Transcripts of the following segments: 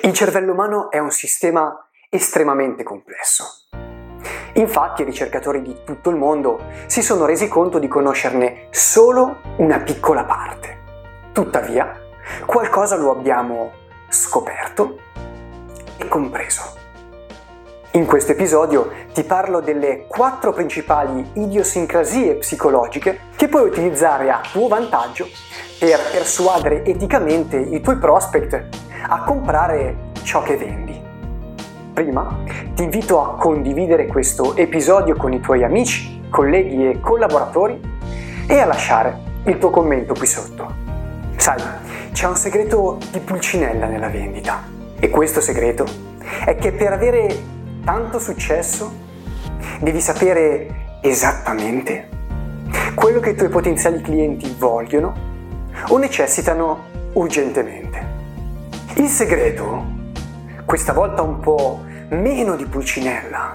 Il cervello umano è un sistema estremamente complesso. Infatti i ricercatori di tutto il mondo si sono resi conto di conoscerne solo una piccola parte. Tuttavia, qualcosa lo abbiamo scoperto e compreso. In questo episodio ti parlo delle 4 principali idiosincrasie psicologiche che puoi utilizzare a tuo vantaggio per persuadere eticamente i tuoi prospect a comprare ciò che vendi. Prima ti invito a condividere questo episodio con i tuoi amici, colleghi e collaboratori e a lasciare il tuo commento qui sotto. Sai, c'è un segreto di Pulcinella nella vendita e questo segreto è che per avere tanto successo devi sapere esattamente quello che i tuoi potenziali clienti vogliono o necessitano urgentemente. Il segreto, questa volta un po' meno di Pulcinella,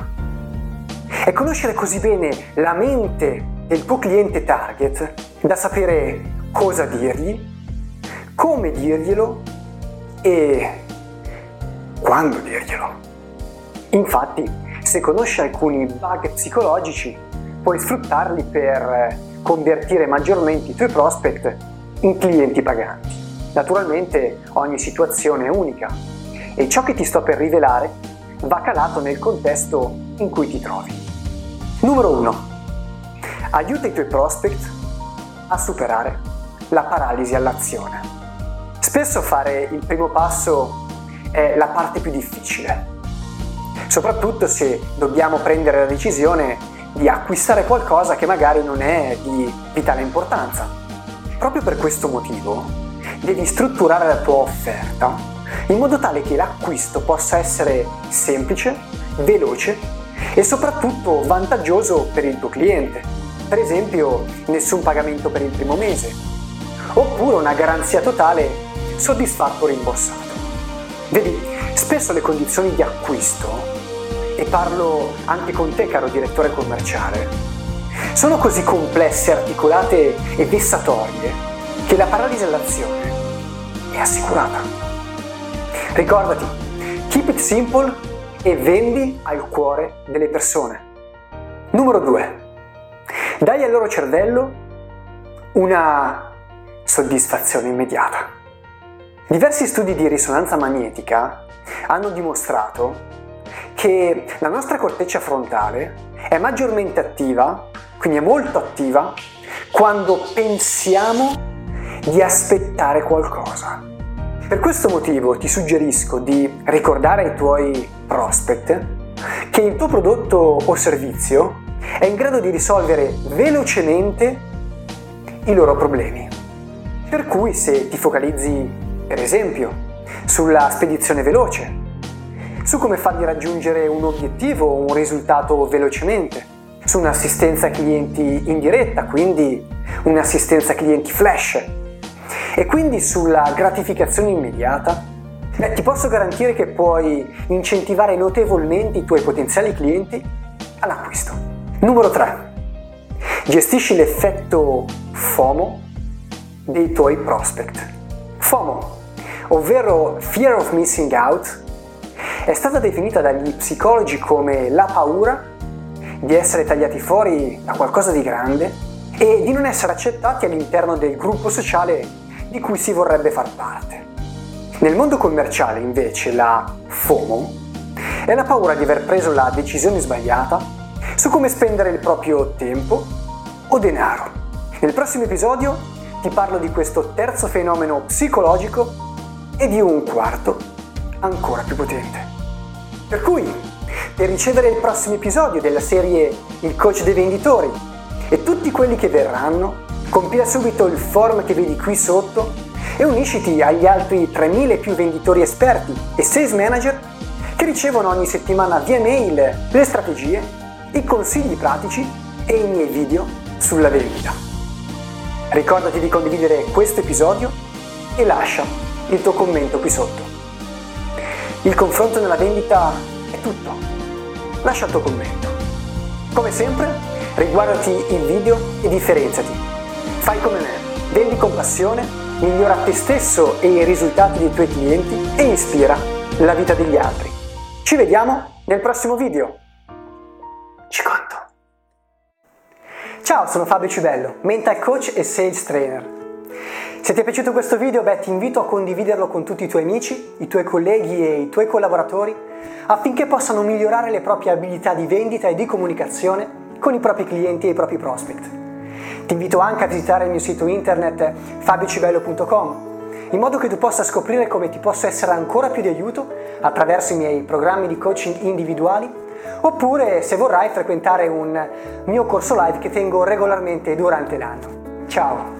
è conoscere così bene la mente del tuo cliente target da sapere cosa dirgli, come dirglielo e quando dirglielo. Infatti, se conosci alcuni bug psicologici, puoi sfruttarli per convertire maggiormente i tuoi prospect in clienti paganti. Naturalmente ogni situazione è unica e ciò che ti sto per rivelare va calato nel contesto in cui ti trovi. Numero 1. Aiuta i tuoi prospect a superare la paralisi all'azione. Spesso fare il primo passo è la parte più difficile, soprattutto se dobbiamo prendere la decisione di acquistare qualcosa che magari non è di vitale importanza. Proprio per questo motivo devi strutturare la tua offerta in modo tale che l'acquisto possa essere semplice, veloce e soprattutto vantaggioso per il tuo cliente. Per esempio, nessun pagamento per il primo mese, oppure una garanzia totale soddisfatto o rimborsato. Vedi, spesso le condizioni di acquisto, e parlo anche con te caro direttore commerciale, sono così complesse, articolate e vessatorie che la paralisi all'azione è assicurata. Ricordati, keep it simple e vendi al cuore delle persone. Numero 2. Dai al loro cervello una soddisfazione immediata. Diversi studi di risonanza magnetica hanno dimostrato che la nostra corteccia frontale è maggiormente attiva, quindi è molto attiva, quando pensiamo di aspettare qualcosa. Per questo motivo ti suggerisco di ricordare ai tuoi prospect che il tuo prodotto o servizio è in grado di risolvere velocemente i loro problemi. Per cui se ti focalizzi, per esempio, sulla spedizione veloce, su come fargli raggiungere un obiettivo o un risultato velocemente, su un'assistenza ai clienti in diretta, quindi un'assistenza clienti flash, e quindi sulla gratificazione immediata, ti posso garantire che puoi incentivare notevolmente i tuoi potenziali clienti all'acquisto. Numero 3. Gestisci l'effetto FOMO dei tuoi prospect. FOMO, ovvero Fear of Missing Out, è stata definita dagli psicologi come la paura di essere tagliati fuori da qualcosa di grande e di non essere accettati all'interno del gruppo sociale di cui si vorrebbe far parte. Nel mondo commerciale, invece, la FOMO è la paura di aver preso la decisione sbagliata su come spendere il proprio tempo o denaro. Nel prossimo episodio ti parlo di questo terzo fenomeno psicologico e di un quarto ancora più potente. Per cui, per ricevere il prossimo episodio della serie Il Coach dei Venditori e tutti quelli che verranno, compila subito il form che vedi qui sotto e unisciti agli altri 3.000 più venditori esperti e sales manager che ricevono ogni settimana via mail le strategie, i consigli pratici e i miei video sulla vendita. Ricordati di condividere questo episodio e lascia il tuo commento qui sotto. Il confronto nella vendita è tutto. Lascia il tuo commento. Come sempre, riguardati il video e differenziati. Fai come me, vendi con passione, migliora te stesso e i risultati dei tuoi clienti e ispira la vita degli altri. Ci vediamo nel prossimo video. Ci conto. Ciao, sono Fabio Cibello, mental coach e sales trainer. Se ti è piaciuto questo video, ti invito a condividerlo con tutti i tuoi amici, i tuoi colleghi e i tuoi collaboratori affinché possano migliorare le proprie abilità di vendita e di comunicazione con i propri clienti e i propri prospect. Ti invito anche a visitare il mio sito internet fabiocibello.com in modo che tu possa scoprire come ti posso essere ancora più di aiuto attraverso i miei programmi di coaching individuali, oppure se vorrai frequentare un mio corso live che tengo regolarmente durante l'anno. Ciao!